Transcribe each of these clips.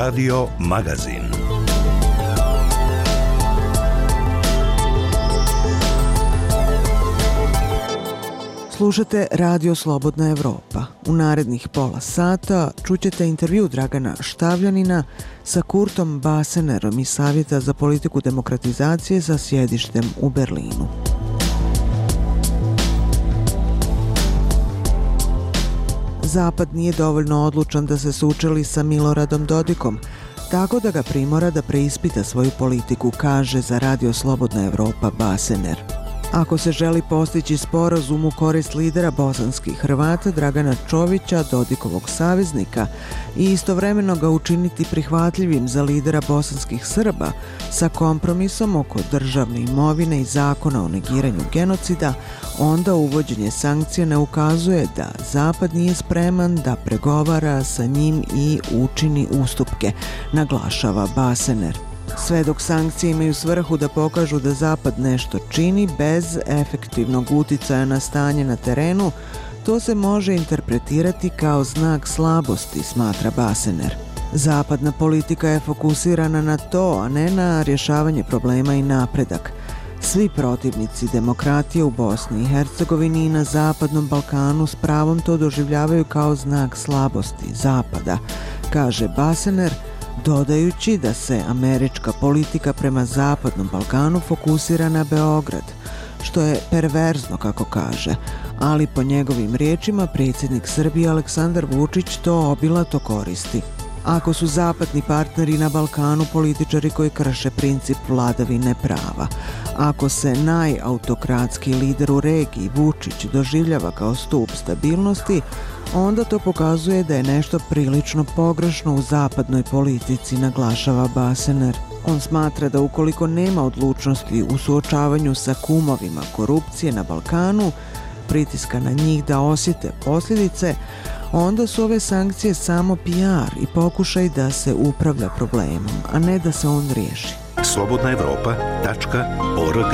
Radio Magazin. Slušate Radio Slobodna Evropa. U narednih pola sata čućete intervju Dragana Štavljanina sa Kurtom Basenerom iz Savjeta za politiku demokratizacije sa sjedištem u Berlinu. Zapad nije dovoljno odlučan da se sučeli sa Miloradom Dodikom, tako da ga primora da preispita svoju politiku, kaže za Radio Slobodna Evropa Basener. Ako se želi postići sporazum u korist lidera bosanskih Hrvata Dragana Čovića, Dodikovog saveznika, i istovremeno ga učiniti prihvatljivim za lidera bosanskih Srba sa kompromisom oko državne imovine i zakona o negiranju genocida, onda uvođenje sankcija ne ukazuje da Zapad nije spreman da pregovara sa njim i učini ustupke, naglašava Basener. Sve dok sankcije imaju svrhu da pokažu da Zapad nešto čini bez efektivnog uticaja na stanje na terenu, to se može interpretirati kao znak slabosti, smatra Basener. Zapadna politika je fokusirana na to, a ne na rješavanje problema i napredak. Svi protivnici demokratije u Bosni i Hercegovini i na Zapadnom Balkanu s pravom to doživljavaju kao znak slabosti Zapada, kaže Basener, dodajući da se američka politika prema Zapadnom Balkanu fokusira na Beograd, što je perverzno, kako kaže, ali po njegovim riječima predsjednik Srbije Aleksandar Vučić to obilato koristi. Ako su zapadni partneri na Balkanu političari koji krše princip vladavine prava, ako se najautokratski lider u regiji Vučić doživljava kao stup stabilnosti, onda to pokazuje da je nešto prilično pogrešno u zapadnoj politici, naglašava Basener. On smatra da ukoliko nema odlučnosti u suočavanju sa kumovima korupcije na Balkanu, pritiska na njih da osjete posljedice, onda su ove sankcije samo PR i pokušaj da se upravlja problemom, a ne da se on riješi. slobodnaevropa.org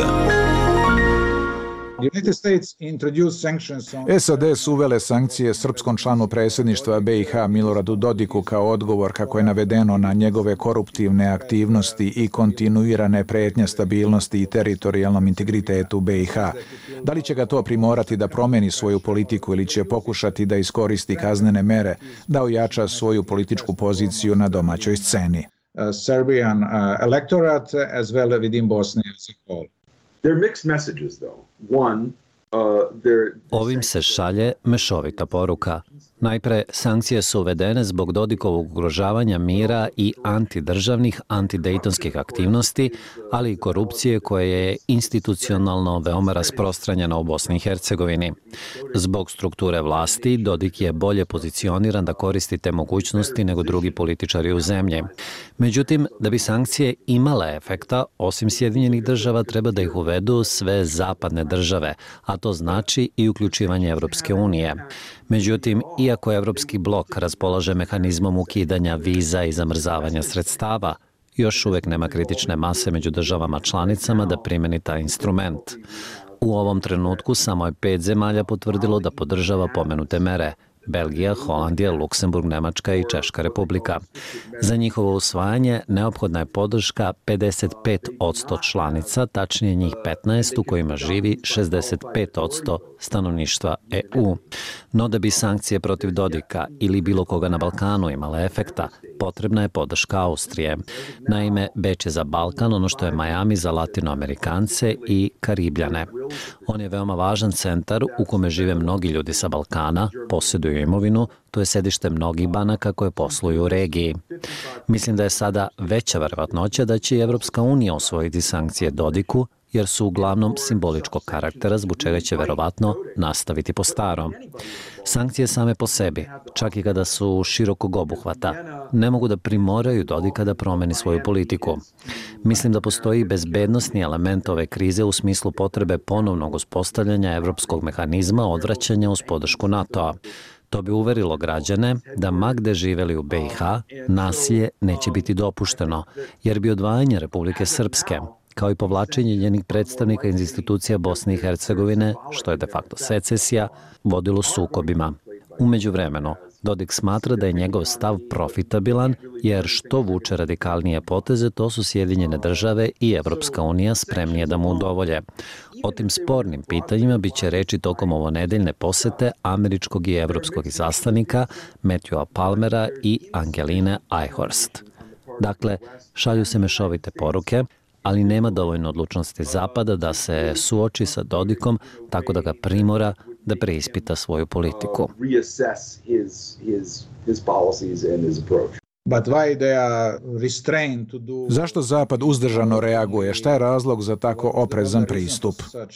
SAD su uvele sankcije srpskom članu predsjedništva BiH Miloradu Dodiku kao odgovor, kako je navedeno, na njegove koruptivne aktivnosti i kontinuirane prijetnje stabilnosti i teritorijalnom integritetu BiH. Da li će ga to primorati da promeni svoju politiku ili će pokušati da iskoristi kaznene mere da ojača svoju političku poziciju na domaćoj sceni? Serbian electorate as well within Bosnia as a whole. They're mixed messages though. Ovim se šalje mešovita poruka. Najpre, sankcije su uvedene zbog Dodikovog ugrožavanja mira i antidržavnih, antidejtonskih aktivnosti, ali i korupcije koja je institucionalno veoma rasprostranjena u Bosni i Hercegovini. Zbog strukture vlasti, Dodik je bolje pozicioniran da koristi te mogućnosti nego drugi političari u zemlji. Međutim, da bi sankcije imale efekta, osim Sjedinjenih država, treba da ih uvedu sve zapadne države, a to znači i uključivanje Evropske unije. Međutim, iako Evropski blok raspolaže mehanizmom ukidanja viza i zamrzavanja sredstava, još uvijek nema kritične mase među državama članicama da primeni taj instrument. U ovom trenutku samo je 5 zemalja potvrdilo da podržava pomenute mere: Belgija, Holandija, Luksemburg, Nemačka i Češka republika. Za njihovo usvajanje neophodna je podrška 55% članica, tačnije njih 15 u kojima živi 65% stanovništva EU. No da bi sankcije protiv Dodika ili bilo koga na Balkanu imale efekta, potrebna je podrška Austrije. Naime, Beč je za Balkan ono što je Miami za Latinoamerikance i Karibljane. On je veoma važan centar u kome žive mnogi ljudi sa Balkana, posjeduju imovinu, to je sedište mnogih banaka koje posluju u regiji. Mislim da je sada veća verovatnoća da će i Evropska unija osvojiti sankcije Dodiku, jer su uglavnom simboličkog karaktera, zbog čega će verovatno nastaviti po starom. Sankcije same po sebi, čak i kada su širokog obuhvata, ne mogu da primoraju Dodika da promeni svoju politiku. Mislim da postoji bezbednosni element ove krize u smislu potrebe ponovnog uspostavljanja evropskog mehanizma odvraćanja uz podršku NATO-a. To bi uverilo građane da ma gde živeli u BiH, nasilje neće biti dopušteno, jer bi odvajanje Republike Srpske, kao i povlačenje njenih predstavnika iz institucija Bosne i Hercegovine, što je de facto secesija, vodilo sukobima. U međuvremenu, Dodik smatra da je njegov stav profitabilan, jer što vuče radikalnije poteze, to su Sjedinjene države i Evropska unija spremnije da mu udovolje. O tim spornim pitanjima bit će reči tokom ovonedeljne posete američkog i evropskog izaslanika Matthewa Palmera i Angeline Eichhorst. Dakle, šalju se mešovite poruke, ali nema dovoljno odlučnosti Zapada da se suoči sa Dodikom tako da ga primora da preispita svoju politiku. Zašto Zapad uzdržano reaguje? Šta je razlog za tako oprezan pristup?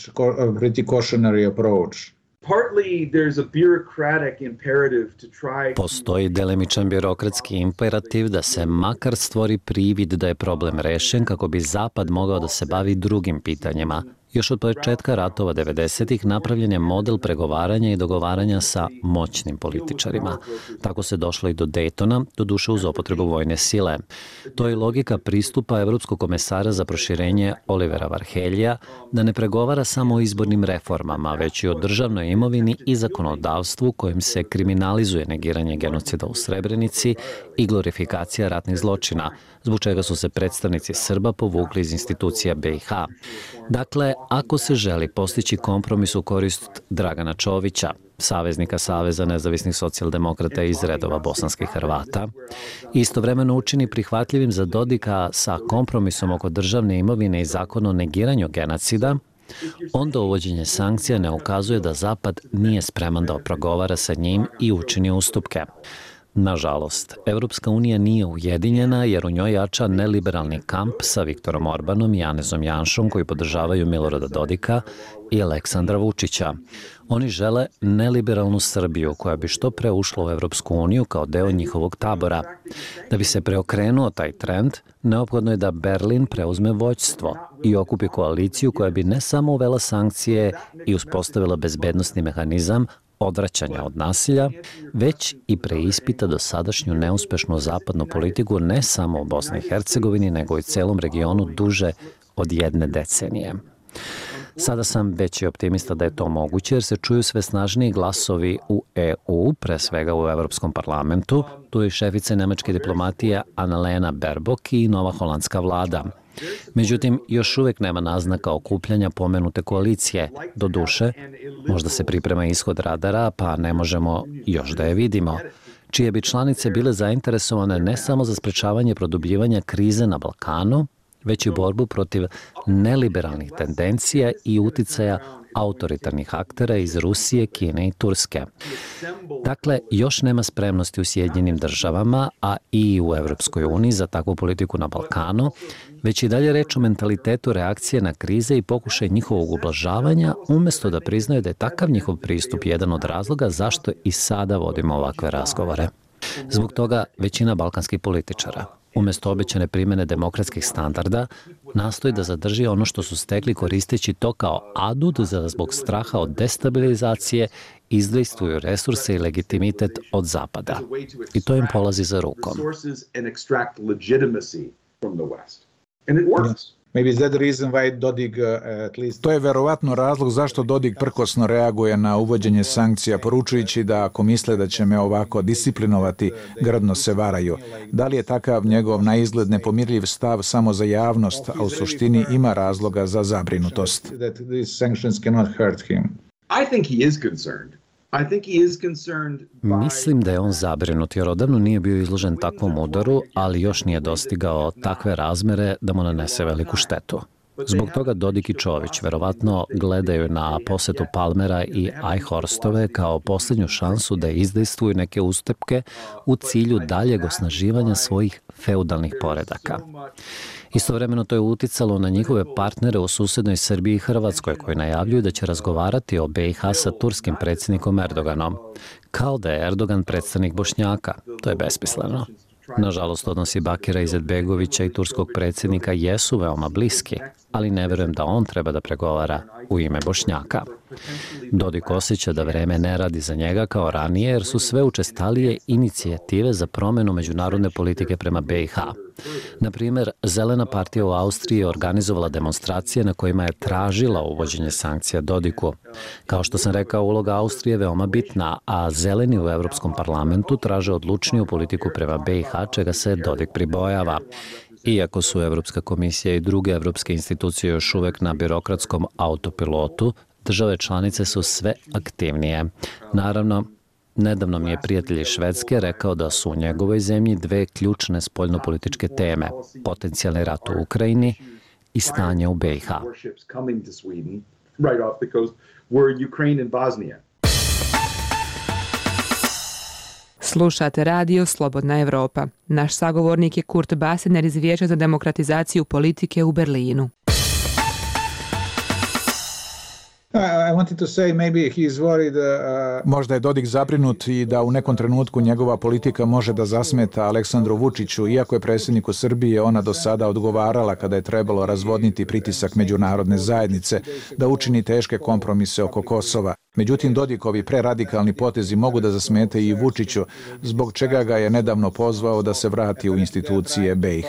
Postoji delimičan birokratski imperativ da se makar stvori privid da je problem rešen kako bi Zapad mogao da se bavi drugim pitanjima. Još od početka ratova 90-ih napravljen je model pregovaranja i dogovaranja sa moćnim političarima. Tako se došlo i do Daytona, doduše uz upotrebu vojne sile. To je logika pristupa Evropskog komesara za proširenje Olivera Varheljija da ne pregovara samo o izbornim reformama, već i o državnoj imovini i zakonodavstvu kojim se kriminalizuje negiranje genocida u Srebrenici i glorifikacija ratnih zločina, zbog čega su se predstavnici Srba povukli iz institucija BiH. Dakle, ako se želi postići kompromis u korist Dragana Čovića, saveznika Saveza nezavisnih socijaldemokrata iz redova bosanskih Hrvata, istovremeno učini prihvatljivim za Dodika sa kompromisom oko državne imovine i zakona o negiranju genocida, onda uvođenje sankcija ne ukazuje da Zapad nije spreman da progovara sa njim i učini ustupke. Nažalost, Evropska unija nije ujedinjena jer u njoj jača neliberalni kamp sa Viktorom Orbanom i Janezom Janšom koji podržavaju Milorada Dodika i Aleksandra Vučića. Oni žele neliberalnu Srbiju koja bi što pre ušla u Evropsku uniju kao deo njihovog tabora. Da bi se preokrenuo taj trend, neophodno je da Berlin preuzme vođstvo i okupi koaliciju koja bi ne samo uvela sankcije i uspostavila bezbednosni mehanizam odvraćanja od nasilja, već i preispita dosadašnju neuspešnu zapadnu politiku ne samo u Bosni i Hercegovini, nego i celom regionu duže od 1 decenije. Sada sam veći optimista da je to moguće jer se čuju sve snažniji glasovi u EU, pre svega u Evropskom parlamentu. Tu je šefica nemačke diplomatije Annalena Baerbock i nova holandska vlada. Međutim, još uvek nema naznaka okupljanja pomenute koalicije. Doduše, možda se priprema ishod radara, pa ne možemo još da je vidimo, čije bi članice bile zainteresovane ne samo za sprečavanje produbljivanja krize na Balkanu, već i borbu protiv neliberalnih tendencija i uticaja autoritarnih aktera iz Rusije, Kine i Turske. Dakle, još nema spremnosti u Sjedinjenim državama, a i u Evropskoj uniji za takvu politiku na Balkanu, već i dalje reč o mentalitetu reakcije na krize i pokušaj njihovog ublažavanja, umesto da priznaju da je takav njihov pristup jedan od razloga zašto i sada vodimo ovakve razgovore. Zbog toga većina balkanskih političara, umesto obećane primene demokratskih standarda, nastoji da zadrži ono što su stekli koristeći to kao adut za zbog straha od destabilizacije izdejstvuju resurse i legitimitet od Zapada. I to im polazi za rukom. To je verovatno razlog zašto Dodik prkosno reaguje na uvođenje sankcija, poručujući da ako misle da će me ovako disciplinovati, grdno se varaju. Da li je takav njegov na izgled nepomirljiv stav samo za javnost, a u suštini ima razloga za zabrinutost? Mislim da je on zabrinut jer odavno nije bio izložen takvom udaru, ali još nije dostigao takve razmere da mu nanese veliku štetu. Zbog toga Dodik i Čović verovatno gledaju na posetu Palmera i Eichhorstove kao posljednju šansu da izdejstvuju neke ustupke u cilju daljeg osnaživanja svojih feudalnih poredaka. Istovremeno to je uticalo na njihove partnere u susednoj Srbiji i Hrvatskoj koji najavljuju da će razgovarati o BiH sa turskim predsjednikom Erdoganom, kao da je Erdogan predstavnik Bošnjaka. To je besmisleno. Nažalost, odnosi Bakira Izetbegovića i turskog predsjednika jesu veoma bliski. ali ne verujem da on treba da pregovara u ime Bošnjaka. Dodik osjeća da vreme ne radi za njega kao ranije, jer su sve učestalije inicijative za promenu međunarodne politike prema BiH. Na primjer, Zelena partija u Austriji je organizovala demonstracije na kojima je tražila uvođenje sankcija Dodiku. Kao što sam rekao, uloga Austrije je veoma bitna, a Zeleni u Evropskom parlamentu traže odlučniju politiku prema BiH, čega se Dodik pribojava. Iako su Evropska komisija i druge evropske institucije još uvek na birokratskom autopilotu, države članice su sve aktivnije. Naravno, nedavno mi je prijatelj iz Švedske rekao da su u njegovoj zemlji dve ključne spoljnopolitičke teme, potencijalni rat u Ukrajini i stanje u BiH. Slušate radio Slobodna Evropa. Naš sagovornik je Kurt Basener iz Vijeća za demokratizaciju politike u Berlinu. Možda je Dodik zabrinut i da u nekom trenutku njegova politika može da zasmeta Aleksandru Vučiću, iako je predsjedniku Srbije ona do sada odgovarala kada je trebalo razvodniti pritisak međunarodne zajednice da učini teške kompromise oko Kosova. Međutim, Dodikovi preradikalni potezi mogu da zasmete i Vučiću, zbog čega ga je nedavno pozvao da se vrati u institucije BiH.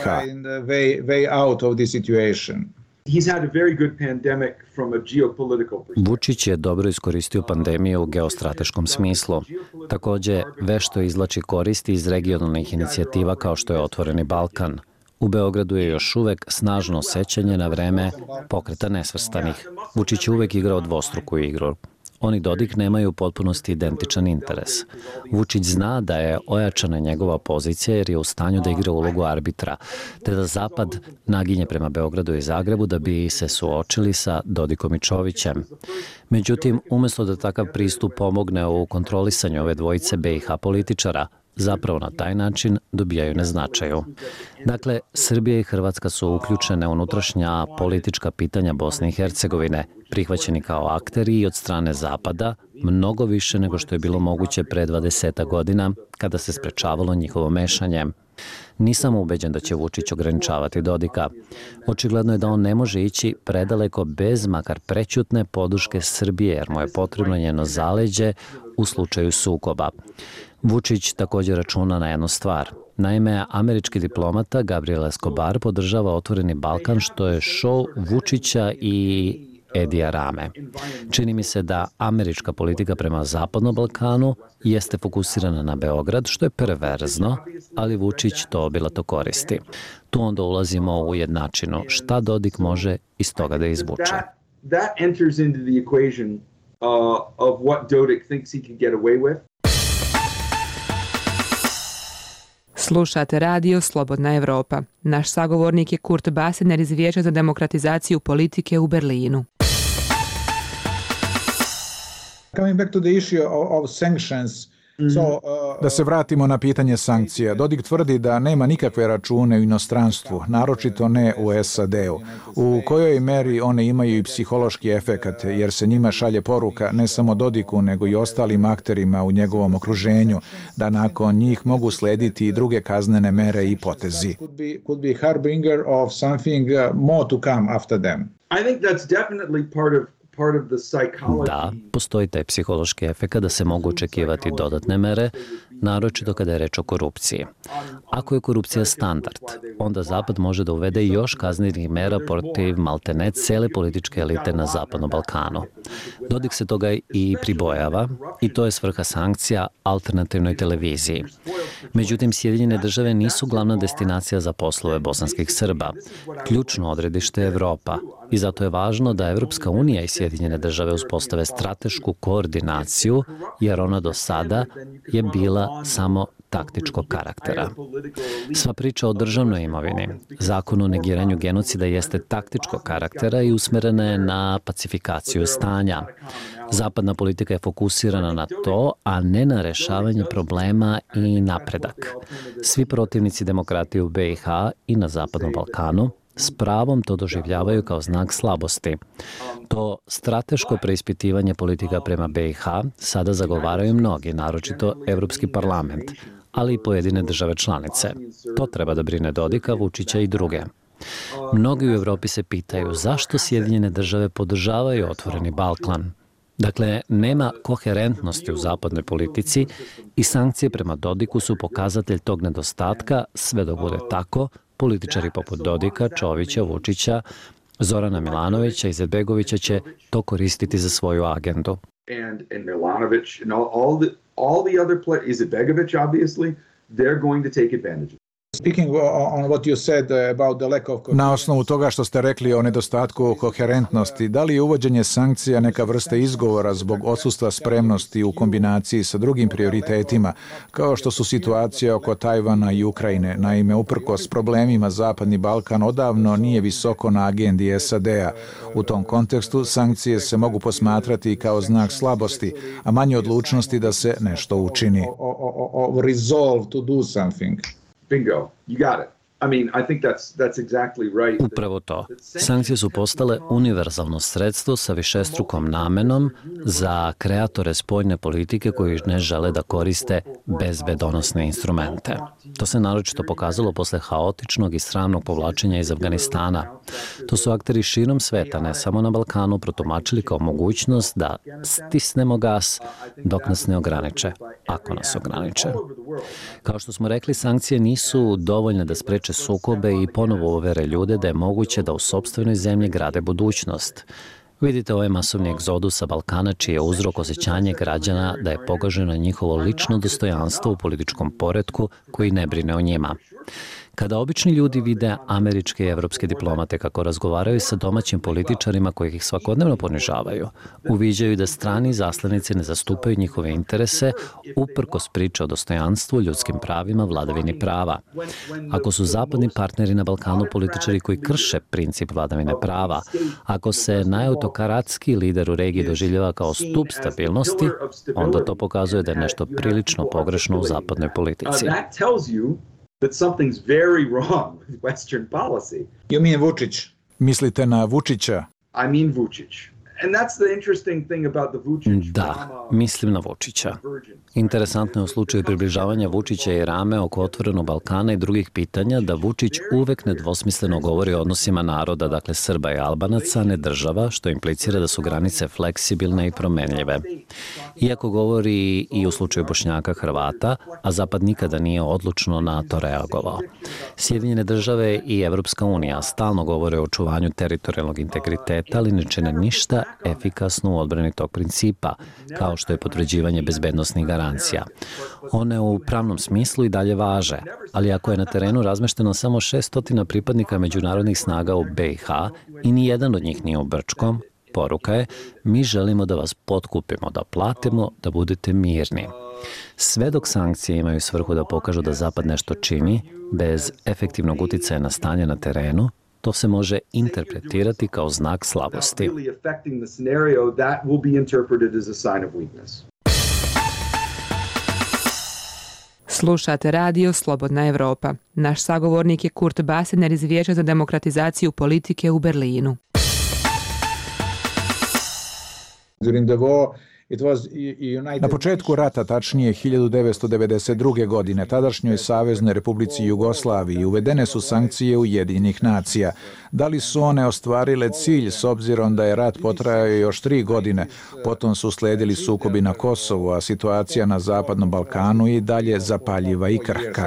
Vučić je dobro iskoristio pandemiju u geostrateškom smislu. Također, vešto izvlači koristi iz regionalnih inicijativa kao što je Otvoreni Balkan. U Beogradu je još uvek snažno sećanje na vreme Pokreta nesvrstanih. Vučić je uvek igrao dvostruku igru. On i Dodik nemaju u potpunosti identičan interes. Vučić zna da je ojačana njegova pozicija jer je u stanju da igra ulogu arbitra, te da Zapad naginje prema Beogradu i Zagrebu da bi se suočili sa Dodikom i Čovićem. Međutim, umjesto da takav pristup pomogne u kontrolisanju ove dvojice BiH političara, zapravo na taj način dobijaju na značaju. Dakle, Srbija i Hrvatska su uključene u unutrašnja politička pitanja Bosne i Hercegovine, prihvaćeni kao akteri i od strane Zapada, mnogo više nego što je bilo moguće pre 20 godina, kada se sprečavalo njihovo mešanje. Nisam ubeđen da će Vučić ograničavati Dodika. Očigledno je da on ne može ići predaleko bez makar prećutne podrške Srbije, jer mu je potrebno njeno zaleđe u slučaju sukoba. Vučić također računa na jednu stvar. Naime, američki diplomata Gabriel Escobar podržava Otvoreni Balkan, što je šou Vučića i Edija Rame. Čini mi se da američka politika prema Zapadnom Balkanu jeste fokusirana na Beograd, što je perverzno, ali Vučić to obilato koristi. Tu onda ulazimo u jednačinu. Šta Dodik može iz toga da izvuče? That enters into the equation of what Dodik thinks he can get away with. Slušate radio Slobodna Evropa. Naš sagovornik je Kurt Basener iz Vijeća za demokratizaciju politike u Berlinu. Coming back to the issue of sanctions, Da se vratimo na pitanje sankcija. Dodik tvrdi da nema nikakve račune u inostranstvu, naročito ne u SAD-u. U kojoj meri one imaju i psihološki efekat, jer se njima šalje poruka ne samo Dodiku, nego i ostalim akterima u njegovom okruženju, da nakon njih mogu slediti i druge kaznene mere i potezi. Could be harbinger of something more to come after them. I think that's definitely part of Da, postoji taj psihološki efekt da se mogu očekivati dodatne mere, naročito kada je reč o korupciji. Ako je korupcija standard, onda Zapad može da uvede još kaznenih mera protiv maltene cele političke elite na Zapadnom Balkanu. Dodik se toga i pribojava i to je svrha sankcija alternativnoj televiziji. Međutim, Sjedinjene države nisu glavna destinacija za poslove bosanskih Srba. Ključno odredište je Evropa i zato je važno da Evropska unija i Sjedinjene države uspostave stratešku koordinaciju, jer ona do sada je bila samo taktičkog karaktera. Sva priča o državnoj imovini, zakon o negiranju genocida jeste taktičkog karaktera i usmerena je na pacifikaciju stanja. Zapadna politika je fokusirana na to, a ne na rešavanje problema i napredak. Svi protivnici demokratije u BiH i na Zapadnom Balkanu s pravom to doživljavaju kao znak slabosti. To strateško preispitivanje politika prema BiH sada zagovaraju mnogi, naročito Evropski parlament, ali i pojedine države članice. To treba da brine Dodika, Vučića i druge. Mnogi u Evropi se pitaju zašto Sjedinjene države podržavaju otvoreni Balkan. Dakle, nema koherentnosti u zapadnoj politici i sankcije prema Dodiku su pokazatelj tog nedostatka. Sve dok bude tako, političari poput Dodika, Čovića, Vučića, Zorana Milanovića i Izetbegovića će to koristiti za svoju agendu. And Milanović and all the other players, Izetbegović obviously, they're going to take advantage. Na osnovu toga što ste rekli o nedostatku koherentnosti, da li je uvođenje sankcija neka vrsta izgovora zbog odsustva spremnosti u kombinaciji sa drugim prioritetima, kao što su situacije oko Tajvana i Ukrajine? Naime, uprkos problemima Zapadni Balkan odavno nije visoko na agendi SAD-a. U tom kontekstu sankcije se mogu posmatrati kao znak slabosti, a manje odlučnosti da se nešto učini. Bingo, you got it. I mean, I think that's exactly right. Upravo to. Sankcije su postale univerzalno sredstvo sa višestrukom namenom za kreatore spoljne politike koji ne žele da koriste bezbedonosne instrumente. To se naročito pokazalo posle haotičnog i sramnog povlačenja iz Afganistana. To su akteri širom sveta, ne samo na Balkanu, protumačili kao mogućnost da stisnemo gas dok nas ne ograniče, ako nas ograniče. Kao što smo rekli, sankcije nisu dovoljne da spreče sukobe i ponovo uvere ljude da je moguće da u sopstvenoj zemlji grade budućnost. Vidite ovaj masovni egzodus sa Balkana, čiji je uzrok osjećanje građana da je pogaženo njihovo lično dostojanstvo u političkom poretku koji ne brine o njima. Kada obični ljudi vide američke i evropske diplomate kako razgovaraju sa domaćim političarima koji ih svakodnevno ponižavaju, uviđaju da strani izaslanici ne zastupaju njihove interese uprkos priče o dostojanstvu, ljudskim pravima, vladavini prava. Ako su zapadni partneri na Balkanu političari koji krše princip vladavine prava, ako se najautokratski lider u regiji doživljava kao stup stabilnosti, onda to pokazuje da je nešto prilično pogrešno u zapadnoj politici. That something's very wrong with Western policy. You mean Vučić? Mislite na Vučića? I mean Vučić. And that's the interesting thing about the Vučić. Da, mislim na Vučića. Interesantno je u slučaju približavanja Vučića i Rame oko otvorenog Balkana i drugih pitanja da Vučić uvek nedvosmisleno govori o odnosima naroda, dakle Srba i Albanaca, a ne država, što implicira da su granice fleksibilne i promenljive. Iako govori i u slučaju Bošnjaka, Hrvata, a Zapad nikada nije odlučno na to reagovao. Sjedinjene države i Evropska unija stalno govore o očuvanju teritorijalnog integriteta, ali ne čine ništa efikasno u odbrani tog principa, kao što je potvrđivanje bezbednosnih garancija. One u pravnom smislu i dalje važe, ali ako je na terenu razmešteno samo 600 pripadnika međunarodnih snaga u BiH i ni jedan od njih nije u Brčkom, poruka je: mi želimo da vas potkupimo, da platimo, da budete mirni. Sve dok sankcije imaju svrhu da pokažu da Zapad nešto čini, bez efektivnog uticaja na stanje na terenu, to se može interpretirati kao znak slabosti. Slušate radio Slobodna Evropa. Naš sagovornik je Kurt Basener iz Vijeća za demokratizaciju politike u Berlinu. Na početku rata, tačnije 1992. godine, tadašnjoj Saveznoj Republici Jugoslaviji uvedene su sankcije Ujedinjenih nacija. Da li su one ostvarile cilj s obzirom da je rat potrajao još 3 godine? Potom su sledili sukobi na Kosovu, a situacija na Zapadnom Balkanu i dalje zapaljiva i krhka.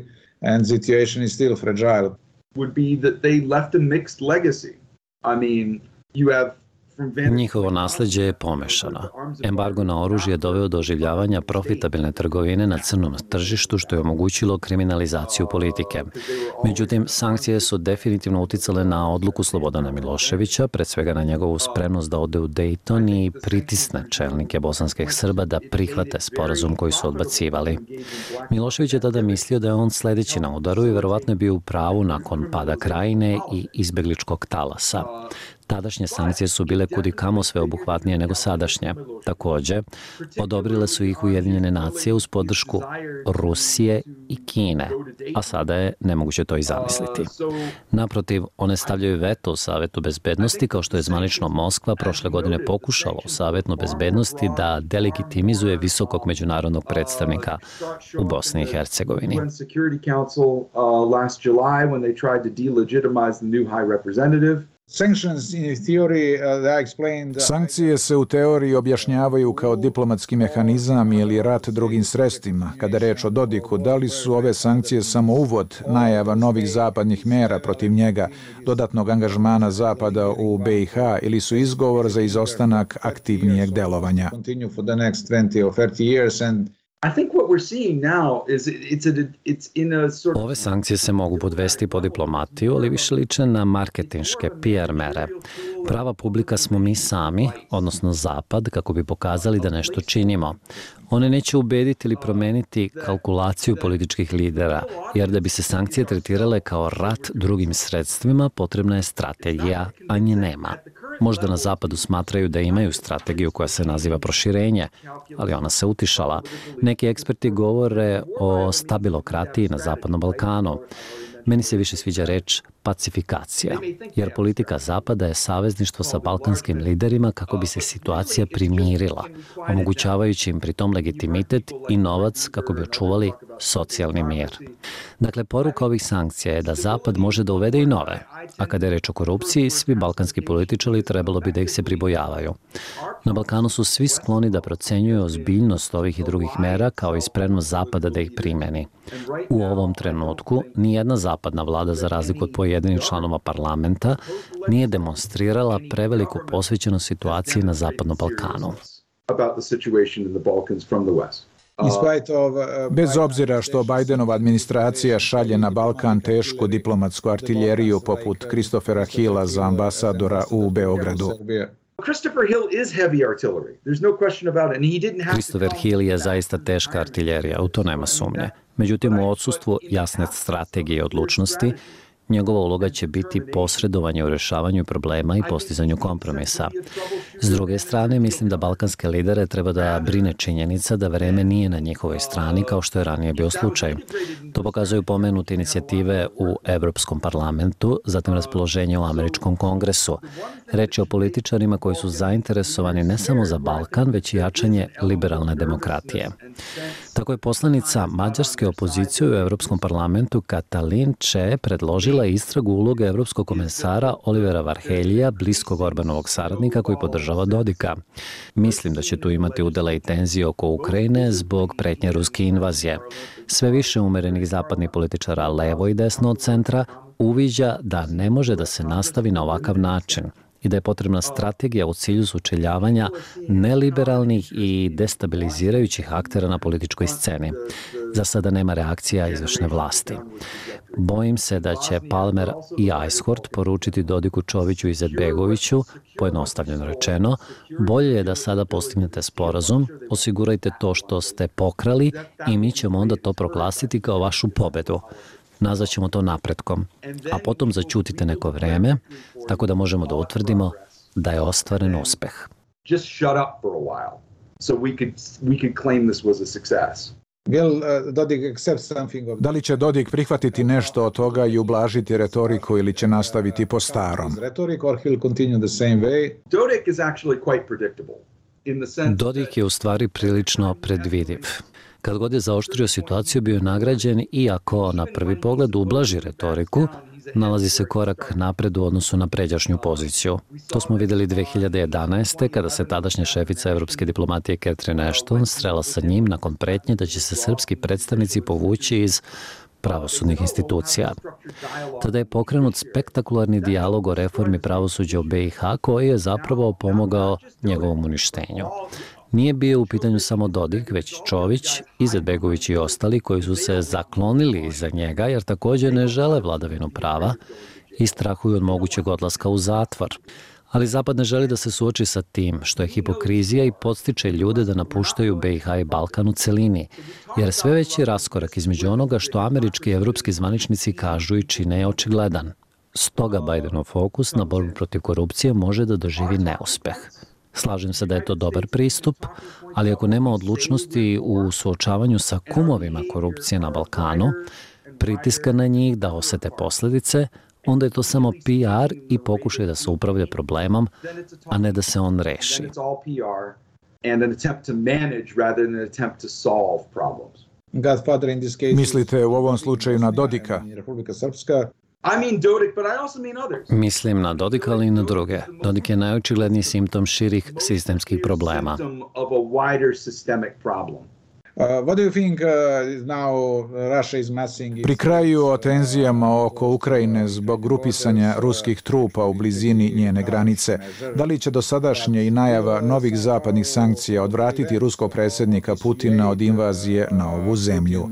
Njihovo nasleđe je pomešano. Embargo na oružje je doveo do oživljavanja profitabilne trgovine na crnom tržištu, što je omogućilo kriminalizaciju politike. Međutim, sankcije su definitivno uticale na odluku Slobodana Miloševića, pred svega na njegovu spremnost da ode u Dejton i pritisne čelnike bosanskih Srba da prihvate sporazum koji su odbacivali. Milošević je tada mislio da je on sledeći na udaru i verovatno je bio u pravu nakon pada Krajine i izbegličkog talasa. Tadašnje sankcije su bile kudikamo sveobuhvatnije nego sadašnje. Također, odobrile su ih Ujedinjene nacije uz podršku Rusije i Kine, a sada je nemoguće to i zamisliti. Naprotiv, one stavljaju veto u Savetu bezbednosti, kao što je zvanično Moskva prošle godine pokušala u Savetu bezbednosti da delegitimizuje visokog međunarodnog predstavnika u Bosni i Hercegovini. Sankcije se u teoriji objašnjavaju kao diplomatski mehanizam ili rat drugim sredstvima. Kada je reč o Dodiku, da li su ove sankcije samo uvod, najava novih zapadnih mera protiv njega, dodatnog angažmana Zapada u BiH ili su izgovor za izostanak aktivnijeg delovanja? Ove sankcije se mogu podvesti po diplomatiju, ali više liče na marketinške PR mere. Prava publika smo mi sami, odnosno Zapad, kako bi pokazali da nešto činimo. One neće ubediti ili promeniti kalkulaciju političkih lidera, jer da bi se sankcije tretirale kao rat drugim sredstvima, potrebna je strategija, a nje nema. Možda na Zapadu smatraju da imaju strategiju koja se naziva proširenje, ali ona se utišala. Neki eksperti govore o stabilokratiji na Zapadnom Balkanu. Meni se više sviđa reč pacifikacija, jer politika Zapada je savezništvo sa balkanskim liderima kako bi se situacija primirila, omogućavajući im pritom legitimitet i novac kako bi očuvali socijalni mir. Dakle, poruka ovih sankcija je da Zapad može da uvede i nove, a kada je reč o korupciji, svi balkanski političari trebalo bi da ih se pribojavaju. Na Balkanu su svi skloni da procenjuju ozbiljnost ovih i drugih mera kao i spremnost Zapada da ih primeni. U ovom trenutku nijedna zapadna vlada, za razliku od pojedinih članova parlamenta, nije demonstrirala preveliku posvećenost situaciji na Zapadnom Balkanu. Bez obzira što Bajdenova administracija šalje na Balkan tešku diplomatsku artiljeriju poput Christophera Hilla za ambasadora u Beogradu. Christopher Hill je zaista teška artiljerija, u to nema sumnje. Međutim, u odsustvu jasne strategije i odlučnosti, njegova uloga će biti posredovanje u rješavanju problema i postizanju kompromisa. S druge strane, mislim da balkanske lidere treba da brine činjenica da vreme nije na njihovoj strani kao što je ranije bio slučaj. To pokazuju pomenute inicijative u Evropskom parlamentu, zatim raspoloženje u Američkom kongresu. Reč je o političarima koji su zainteresovani ne samo za Balkan, već i jačanje liberalne demokratije. Tako je poslanica mađarske opozicije u Evropskom parlamentu Katalin Če predložila istragu uloge evropskog komesara Olivera Varheljija, bliskog Orbanovog saradnika koji podržava Dodika. Mislim da će tu imati udela i tenzije oko Ukrajine zbog pretnje ruske invazije. Sve više umerenih zapadnih političara levo i desno od centra uviđa da ne može da se nastavi na ovakav način i da je potrebna strategija u cilju sučeljavanja neliberalnih i destabilizirajućih aktera na političkoj sceni. Za sada nema reakcija izvršne vlasti. Bojim se da će Palmer i Ajshort poručiti Dodiku, Čoviću i Izetbegoviću, pojednostavljeno rečeno, bolje je da sada postignete sporazum, osigurajte to što ste pokrali i mi ćemo onda to proglasiti kao vašu pobedu. Nazvaćemo to napretkom, a potom zaćutite neko vreme, tako da možemo da utvrdimo da je ostvaren uspeh. Da li će Dodik prihvatiti nešto od toga i ublažiti retoriku ili će nastaviti po starom? Dodik je u stvari prilično predvidiv. Kad god je zaoštrio situaciju, bio je nagrađen, iako na prvi pogled ublaži retoriku, nalazi se korak napred u odnosu na pređašnju poziciju. To smo vidjeli 2011. kada se tadašnja šefica evropske diplomatije Catherine Ashton srela sa njim nakon pretnje da će se srpski predstavnici povući iz pravosudnih institucija. Tada je pokrenut spektakularni dijalog o reformi pravosuđa u BiH koji je zapravo pomogao njegovom uništenju. Nije bio u pitanju samo Dodik, već Čović, Izetbegović i ostali koji su se zaklonili iza njega jer također ne žele vladavinu prava i strahuju od mogućeg odlaska u zatvor. Ali Zapad ne želi da se suoči sa tim, što je hipokrizija i podstiče ljude da napuštaju BiH i Balkan u celini, jer sve veći raskorak između onoga što američki i evropski zvaničnici kažu i čine je očigledan. Stoga Bidenov fokus na borbu protiv korupcije može da doživi neuspeh. Slažem se da je to dobar pristup, ali ako nema odlučnosti u suočavanju sa kumovima korupcije na Balkanu, pritiska na njih da osete posljedice, onda je to samo PR i pokušaj da se upravlja problemom, a ne da se on reši. Mislite u ovom slučaju na Dodika? Mislim na Dodika, ali i na druge. Dodik je najočigledniji simptom širih sistemskih problema. Pri kraju o tenzijama oko Ukrajine zbog grupisanja ruskih trupa u blizini njene granice, da li će dosadašnje i najava novih zapadnih sankcija odvratiti ruskog predsjednika Putina od invazije na ovu zemlju?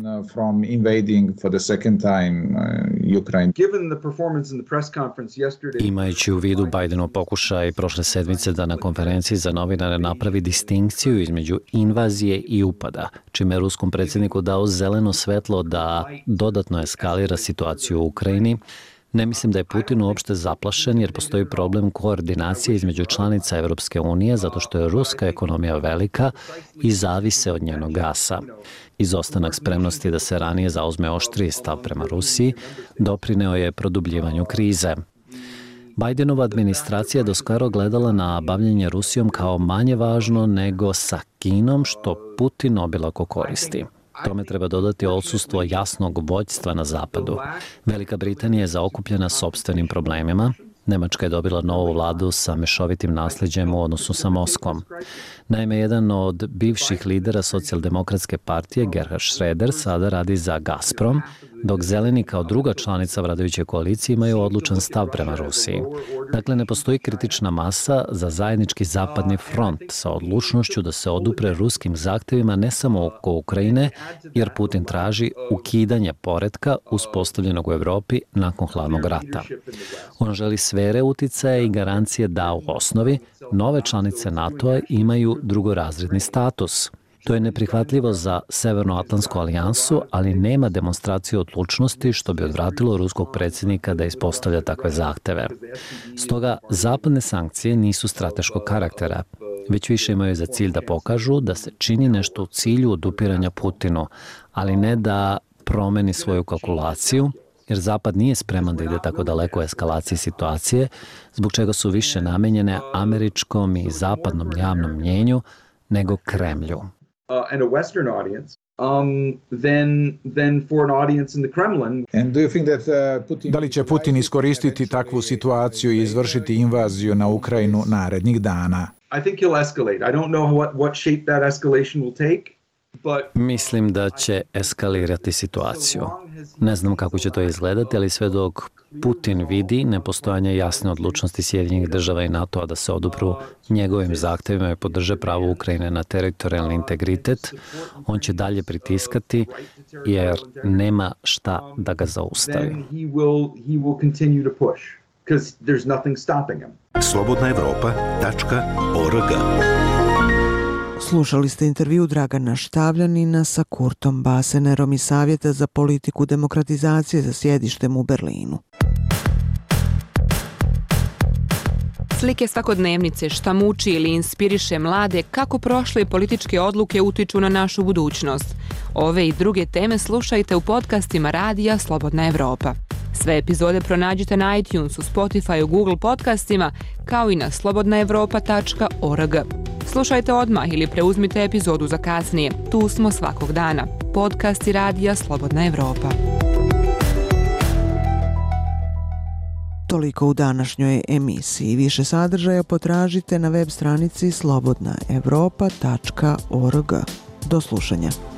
Imajući u vidu Bidenov pokušaj prošle sedmice da na konferenciji za novinare napravi distinkciju između invazije i upada, čime je ruskom predsjedniku dao zeleno svetlo da dodatno eskalira situaciju u Ukrajini, ne mislim da je Putin uopšte zaplašen jer postoji problem koordinacije između članica Evropske unije zato što je ruska ekonomija velika i zavise od njenog gasa. Izostanak spremnosti da se ranije zauzme oštriji stav prema Rusiji doprineo je produbljivanju krize. Bidenova administracija je doskoro gledala na bavljenje Rusijom kao manje važno nego sa Kinom, što Putin obilako koristi. Tome treba dodati odsustvo jasnog vođstva na zapadu. Velika Britanija je zaokupljena sopstvenim problemima. Nemačka je dobila novu vladu sa mešovitim nasljeđem u odnosu sa Moskvom. Naime, jedan od bivših lidera socijaldemokratske partije, Gerhard Schröder, sada radi za Gazprom, dok Zeleni kao druga članica vladajuće koalicije imaju odlučan stav prema Rusiji. Dakle, ne postoji kritična masa za zajednički zapadni front sa odlučnošću da se odupre ruskim zahtevima ne samo oko Ukrajine, jer Putin traži ukidanje poretka uspostavljenog u Evropi nakon hladnog rata. On želi sfere uticaja i garancije da u osnovi nove članice NATO-a imaju drugorazredni status. To je neprihvatljivo za Severnoatlantsku alijansu, ali nema demonstracije odlučnosti što bi odvratilo ruskog predsjednika da ispostavlja takve zahteve. Stoga, zapadne sankcije nisu strateškog karaktera, već više imaju za cilj da pokažu da se čini nešto u cilju odupiranja Putinu, ali ne da promeni svoju kalkulaciju, jer Zapad nije spreman da ide tako daleko u eskalaciji situacije, zbog čega su više namenjene američkom i zapadnom javnom mnjenju nego Kremlju. And a Western audience, than for an audience in the Kremlin. And do you think that Putin... Da li će Putin iskoristiti takvu situaciju i izvršiti invaziju na Ukrajinu narednih dana? I think he'll escalate. I don't know what shape that escalation will take. Mislim da će eskalirati situaciju. Ne znam kako će to izgledati, ali sve dok Putin vidi nepostojanje jasne odlučnosti Sjedinjenih država i NATO-a da se odupru njegovim zahtevima i podrže pravo Ukrajine na teritorijalni integritet, on će dalje pritiskati jer nema šta da ga zaustavi. slobodnaevropa.org. Slušali ste intervju Dragana Štavljanina sa Kurtom Basenerom iz Savjeta za politiku demokratizacije za sjedištem u Berlinu. Slike svakodnevnice, šta muči ili inspiriše mlade, kako prošle političke odluke utiču na našu budućnost. Ove i druge teme slušajte u podcastima Radija Slobodna Evropa. Sve epizode pronađite na iTunesu, Spotifyu, Google podcastima, kao i na slobodnaevropa.org. Slušajte odmah ili preuzmite epizodu za kasnije. Tu smo svakog dana. Podcasti Radija Slobodna Evropa. Toliko u današnjoj emisiji. Više sadržaja potražite na web stranici slobodnaevropa.org. Do slušanja.